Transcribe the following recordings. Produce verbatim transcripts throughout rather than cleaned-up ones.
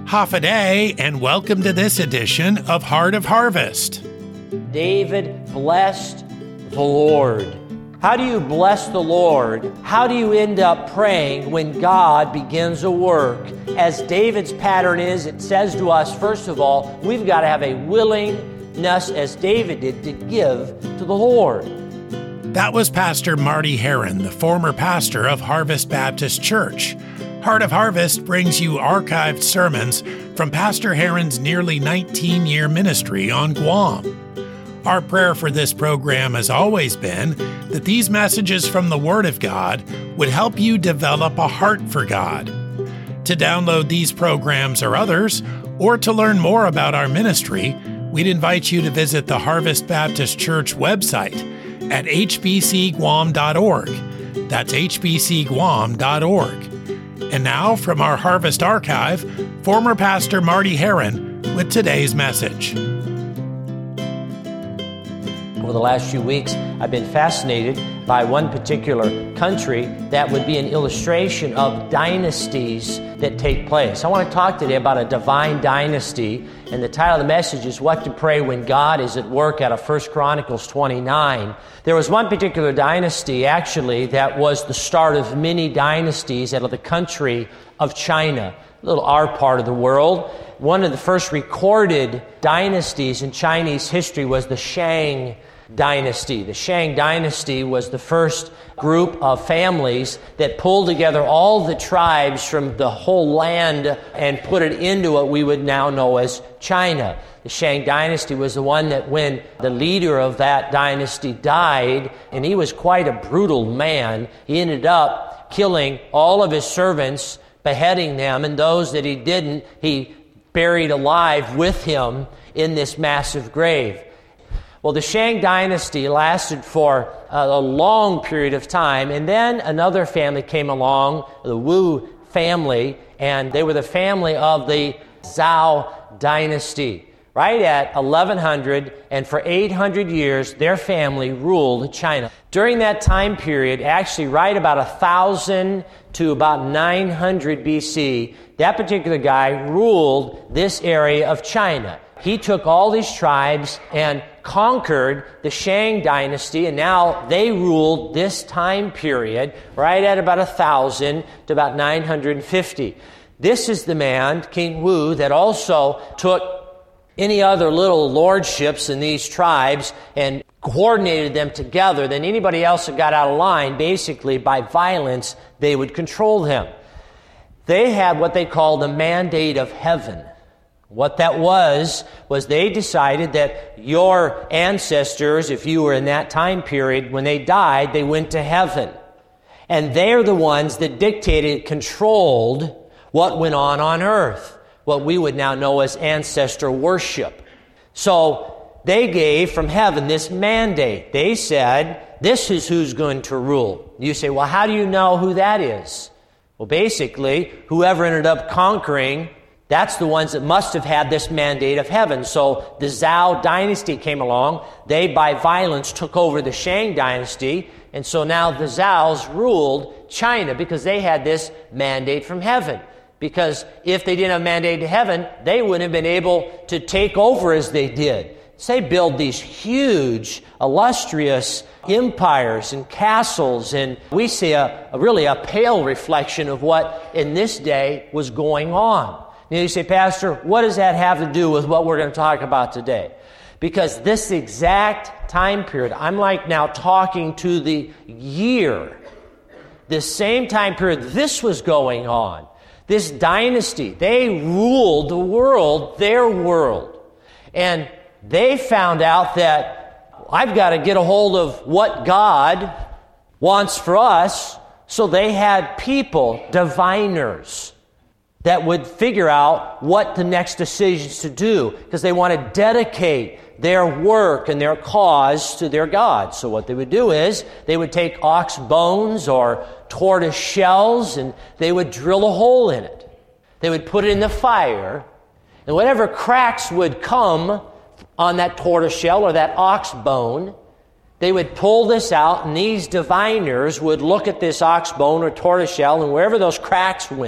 Hafa and welcome to this edition of Heart of Harvest. David blessed the Lord. How do you bless the Lord? How do you end up praying when God begins a work? As David's pattern is, it says to us, first of all, we've got to have a willingness, as David did, to give to the Lord. That was Pastor Marty Heron, the former pastor of Harvest Baptist Church. Heart of Harvest brings you archived sermons from Pastor Heron's nearly nineteen-year ministry on Guam. Our prayer for this program has always been that these messages from the Word of God would help you develop a heart for God. To download these programs or others, or to learn more about our ministry, we'd invite you to visit the Harvest Baptist Church website at h b c guam dot org. That's h b c guam dot org. And now, from our Harvest Archive, former Pastor Marty Heron with today's message. Over the last few weeks, I've been fascinated by one particular country that would be an illustration of dynasties that take place. I want to talk today about a divine dynasty, and the title of the message is What to Pray When God is at Work, out of First Chronicles twenty-nine. There was one particular dynasty, actually, that was the start of many dynasties out of the country of China, a little our part of the world. One of the first recorded dynasties in Chinese history was the Shang Dynasty. The Shang Dynasty was the first group of families that pulled together all the tribes from the whole land and put it into what we would now know as China. The Shang Dynasty was the one that when the leader of that dynasty died, and he was quite a brutal man, he ended up killing all of his servants, beheading them, and those that he didn't, he buried alive with him in this massive grave. Well, the Shang Dynasty lasted for a long period of time, and then another family came along, the Wu family, and they were the family of the Zhao Dynasty. Right at eleven hundred, and for eight hundred years, their family ruled China. During that time period, actually right about one thousand to about nine hundred B C, that particular guy ruled this area of China. He took all these tribes and conquered the Shang Dynasty, and now they ruled this time period right at about one thousand to about nine hundred fifty. This is the man, King Wu, that also took any other little lordships in these tribes and coordinated them together. Then anybody else that got out of line, basically by violence, they would control them. They had what they called the mandate of heaven. What that was, was they decided that your ancestors, if you were in that time period, when they died, they went to heaven. And they're the ones that dictated, controlled what went on on earth, what we would now know as ancestor worship. So they gave from heaven this mandate. They said, this is who's going to rule. You say, well, how do you know who that is? Well, basically, whoever ended up conquering, that's the ones that must have had this mandate of heaven. So the Zhao Dynasty came along. They, by violence, took over the Shang Dynasty. And so now the Zhaos ruled China because they had this mandate from heaven. Because if they didn't have a mandate to heaven, they wouldn't have been able to take over as they did. They build these huge, illustrious empires and castles, and we see a, a really a pale reflection of what in this day was going on. Now you say, Pastor, what does that have to do with what we're going to talk about today? Because this exact time period, I'm like now talking to the year, this same time period, this was going on. This dynasty, they ruled the world, their world. And they found out that I've got to get a hold of what God wants for us. So they had people, diviners, that would figure out what the next decisions to do, because they want to dedicate their work and their cause to their God. So what they would do is they would take ox bones or tortoise shells and they would drill a hole in it. They would put it in the fire, and whatever cracks would come on that tortoise shell or that ox bone, they would pull this out, and these diviners would look at this ox bone or tortoise shell, and wherever those cracks went,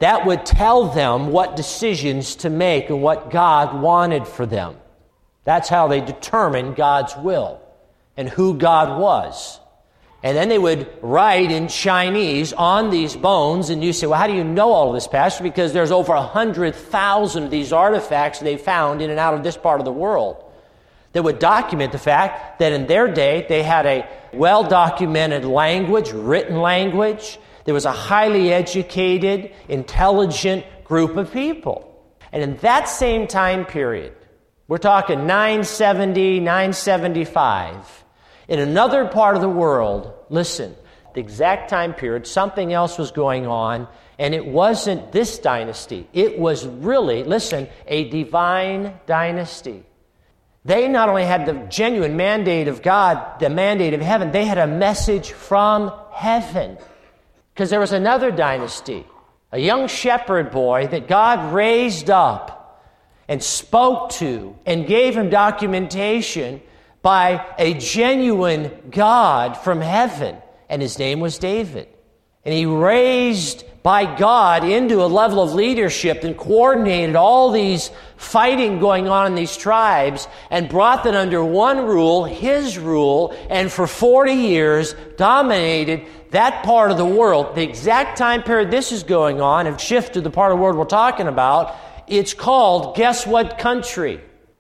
that would tell them what decisions to make and what God wanted for them. That's how they determined God's will and who God was. And then they would write in Chinese on these bones, and you say, well, how do you know all of this, Pastor? Because there's over one hundred thousand of these artifacts they found in and out of this part of the world that would document the fact that in their day they had a well-documented language, written language. There was a highly educated, intelligent group of people. And in that same time period, we're talking nine seventy, nine seventy-five, in another part of the world, listen, the exact time period, something else was going on, and it wasn't this dynasty. It was really, listen, a divine dynasty. They not only had the genuine mandate of God, the mandate of heaven, they had a message from heaven. Because there was another dynasty, a young shepherd boy that God raised up and spoke to and gave him documentation by a genuine God from heaven, and his name was David. And he raised by God into a level of leadership and coordinated all these fighting going on in these tribes and brought them under one rule, his rule, and for forty years dominated that part of the world. The exact time period this is going on, and shift to the part of the world we're talking about, it's called, guess what country?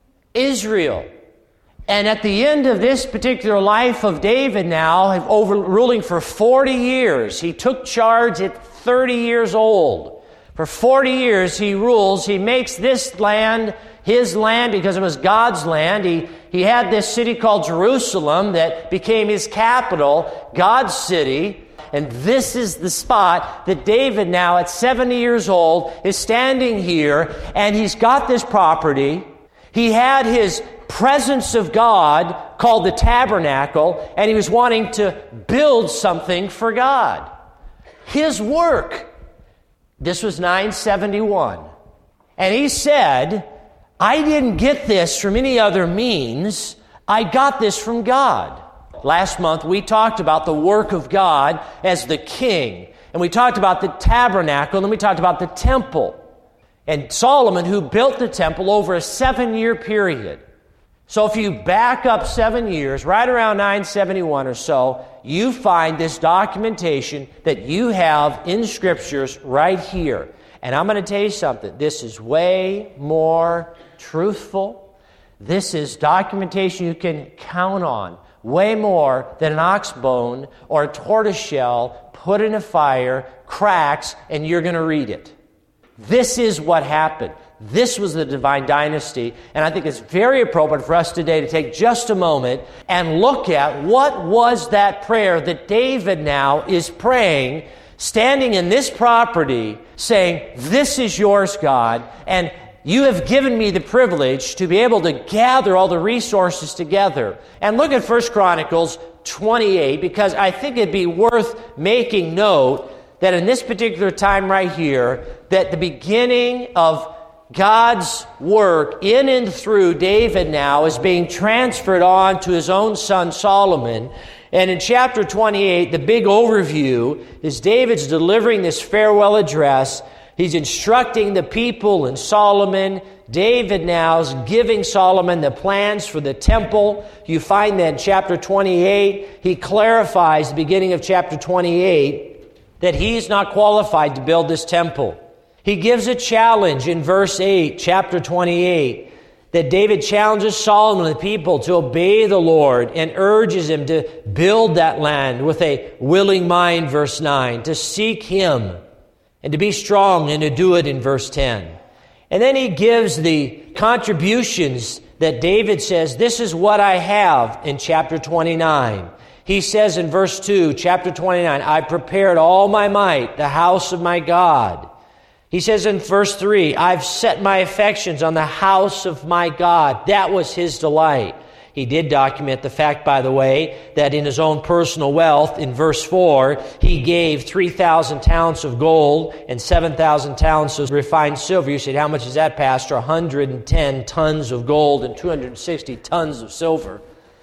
Israel. And at the end of this particular life of David now, over ruling for forty years, he took charge at thirty years old. For forty years he rules. He makes this land his land because it was God's land. He, he had this city called Jerusalem that became his capital, God's city. And this is the spot that David now at seventy years old is standing here, and he's got this property. He had his presence of God called the tabernacle, and he was wanting to build something for God. His work. This was nine seventy-one. And he said, I didn't get this from any other means. I got this from God. Last month we talked about the work of God as the king. And we talked about the tabernacle, and then we talked about the temple. And Solomon, who built the temple over a seven-year period. So if you back up seven years, right around nine seventy-one or so, you find this documentation that you have in Scriptures right here. And I'm going to tell you something. This is way more truthful. This is documentation you can count on. Way more than an ox bone or a tortoise shell put in a fire, cracks, and you're going to read it. This is what happened. This was the divine dynasty, and I think it's very appropriate for us today to take just a moment and look at what was that prayer that David now is praying, standing in this property, saying, this is yours, God, and you have given me the privilege to be able to gather all the resources together. And look at First Chronicles twenty-eight, because I think it'd be worth making note that in this particular time right here, that the beginning of God's work in and through David now is being transferred on to his own son Solomon. And in chapter twenty-eight, the big overview is David's delivering this farewell address. He's instructing the people and Solomon. David now is giving Solomon the plans for the temple. You find that in chapter twenty-eight, he clarifies, the beginning of chapter twenty-eight, that he's not qualified to build this temple. He gives a challenge in verse eight, chapter twenty-eight, that David challenges Solomon and the people to obey the Lord and urges him to build that land with a willing mind, verse nine, to seek him and to be strong and to do it in verse ten. And then he gives the contributions that David says, this is what I have in chapter twenty-nine. He says in verse two, chapter twenty-nine, I prepared all my might, the house of my God. He says in verse three, I've set my affections on the house of my God. That was his delight. He did document the fact, by the way, that in his own personal wealth, in verse four, he gave three thousand talents of gold and seven thousand talents of refined silver. You said, how much is that, Pastor? one hundred ten tons of gold and two hundred sixty tons of silver.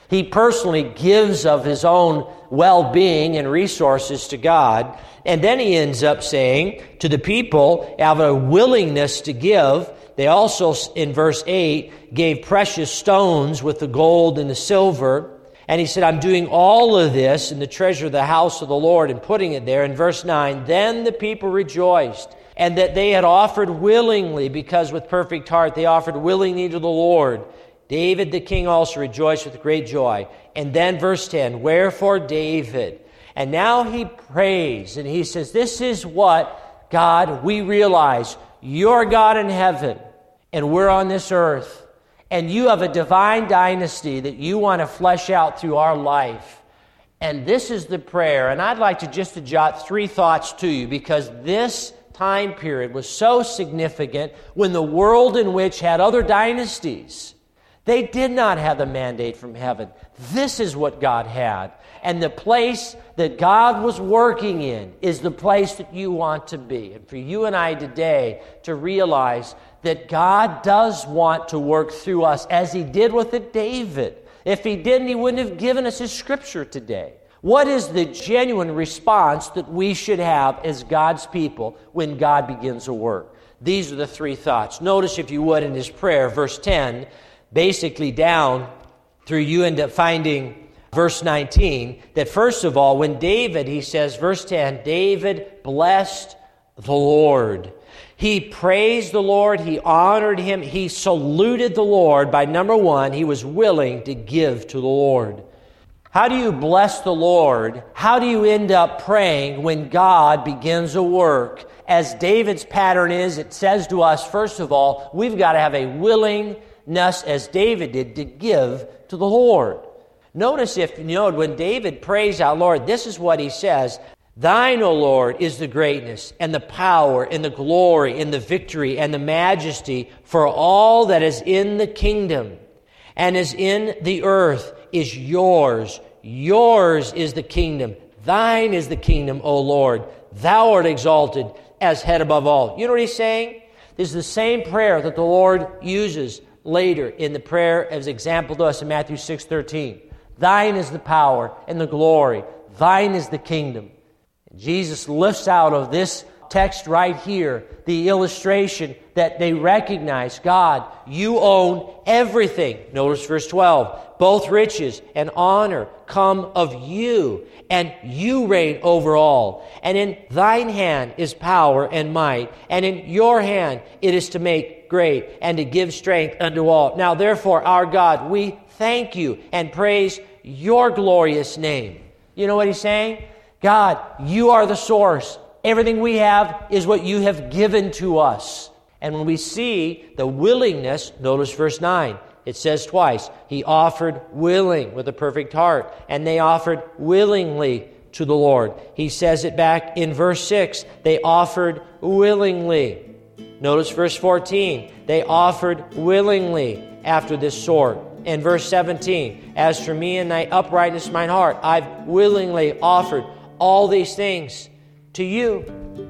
He personally gives of his own well-being and resources to God. And then he ends up saying to the people, have a willingness to give. They also, in verse eight, gave precious stones with the gold and the silver. And he said, I'm doing all of this in the treasure of the house of the Lord and putting it there. In verse nine, then the people rejoiced, and that they had offered willingly, because with perfect heart they offered willingly to the Lord. David the king also rejoiced with great joy. And then verse ten, wherefore David. And now he prays, and he says, this is what, God, we realize you're God in heaven, and we're on this earth. And you have a divine dynasty that you want to flesh out through our life. And this is the prayer. And I'd like to just to jot three thoughts to you, because this time period was so significant when the world in which had other dynasties, they did not have the mandate from heaven. This is what God had. And the place that God was working in is the place that you want to be. And for you and I today to realize that God does want to work through us as he did with it David. If he didn't, he wouldn't have given us his scripture today. What is the genuine response that we should have as God's people when God begins a work? These are the three thoughts. Notice, if you would, in his prayer, verse ten, basically down through, you end up finding verse nineteen, that first of all, when David, he says, verse ten, David blessed the Lord. He praised the Lord, he honored him, he saluted the Lord by, number one, he was willing to give to the Lord. How do you bless the Lord? How do you end up praying when God begins a work? As David's pattern is, it says to us, first of all, we've got to have a willingness, as David did, to give to the Lord. Notice, if you know, when David prays out, Lord, this is what he says, thine, O Lord, is the greatness and the power and the glory and the victory and the majesty, for all that is in the kingdom and is in the earth is yours. Yours is the kingdom. Thine is the kingdom, O Lord. Thou art exalted as head above all. You know what he's saying? This is the same prayer that the Lord uses later in the prayer as example to us in Matthew six thirteen. Thine is the power and the glory. Thine is the kingdom. And Jesus lifts out of this text right here the illustration that they recognize, God, you own everything. Notice verse twelve. Both riches and honor come of you, and you reign over all. And in thine hand is power and might, and in your hand it is to make great and to give strength unto all. Now therefore, our God, we thank you and praise your glorious name. You know what he's saying? God, you are the source. Everything we have is what you have given to us. And when we see the willingness, notice verse nine. It says twice, he offered willing with a perfect heart, and they offered willingly to the Lord. He says it back in verse six, they offered willingly. Notice verse fourteen, they offered willingly after this sort. In verse seventeen, as for me and thy uprightness of mine heart, I've willingly offered all these things to you.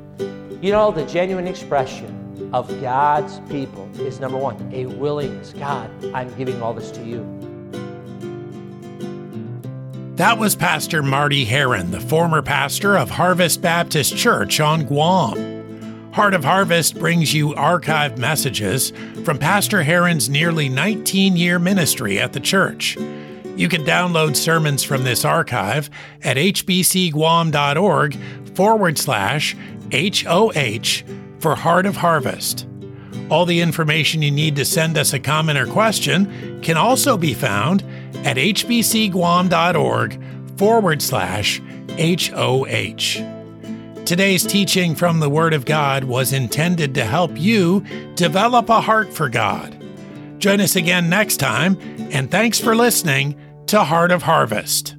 You know, the genuine expression of God's people is, number one, a willingness. God, I'm giving all this to you. That was Pastor Marty Heron, the former pastor of Harvest Baptist Church on Guam. Heart of Harvest brings you archived messages from Pastor Heron's nearly nineteen-year ministry at the church. You can download sermons from this archive at hbcguam.org forward slash HOH for Heart of Harvest. All the information you need to send us a comment or question can also be found at hbcguam.org forward slash HOH. Today's teaching from the Word of God was intended to help you develop a heart for God. Join us again next time, and thanks for listening to Heart of Harvest.